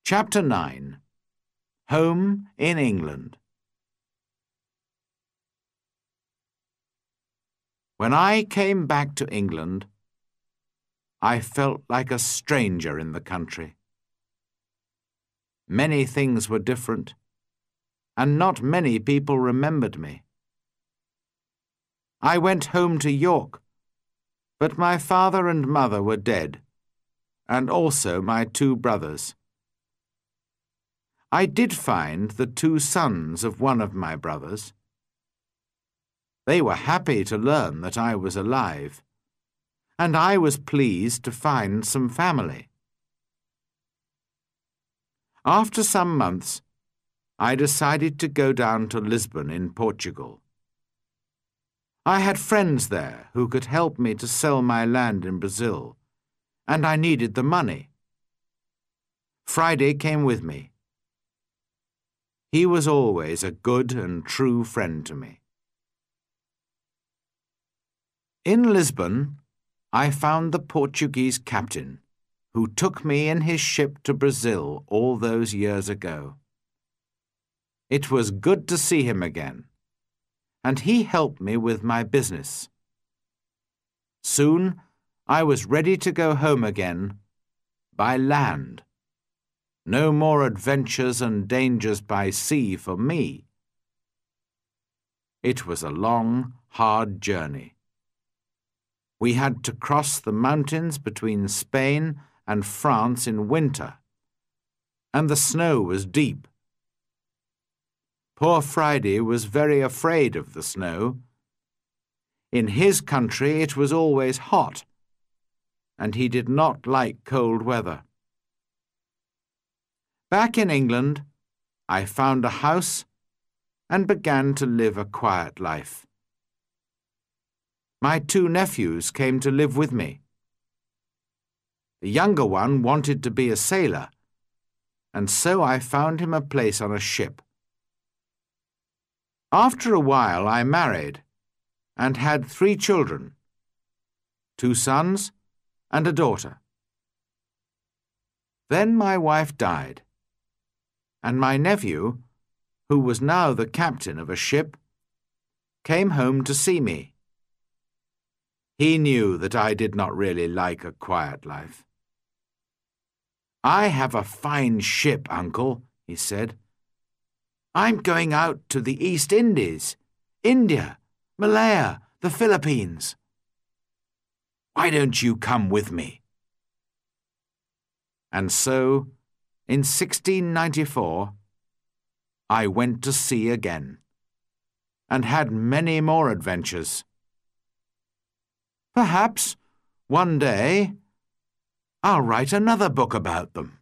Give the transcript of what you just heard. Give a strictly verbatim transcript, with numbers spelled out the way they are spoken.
Chapter nine. Home in England. When I came back to England, I felt like a stranger in the country. Many things were different, and not many people remembered me. I went home to York, but my father and mother were dead, and also my two brothers. I did find the two sons of one of my brothers. They were happy to learn that I was alive, and I was pleased to find some family. After some months, I decided to go down to Lisbon in Portugal. I had friends there who could help me to sell my land in Brazil, and I needed the money. Friday came with me. He was always a good and true friend to me. In Lisbon, I found the Portuguese captain, who took me in his ship to Brazil all those years ago. It was good to see him again, and he helped me with my business. Soon I was ready to go home again by land. No more adventures and dangers by sea for me. It was a long, hard journey. We had to cross the mountains between Spain and France in winter, and the snow was deep. Poor Friday was very afraid of the snow. In his country it was always hot, and he did not like cold weather. Back in England, I found a house and began to live a quiet life. My two nephews came to live with me. The younger one wanted to be a sailor, and so I found him a place on a ship. After a while I married and had three children, two sons and a daughter. Then my wife died, and my nephew, who was now the captain of a ship, came home to see me. He knew that I did not really like a quiet life. "I have a fine ship, Uncle," he said. "I'm going out to the East Indies, India, Malaya, the Philippines. Why don't you come with me?" And so, in sixteen ninety-four, I went to sea again, and had many more adventures. Perhaps, one day, I'll write another book about them.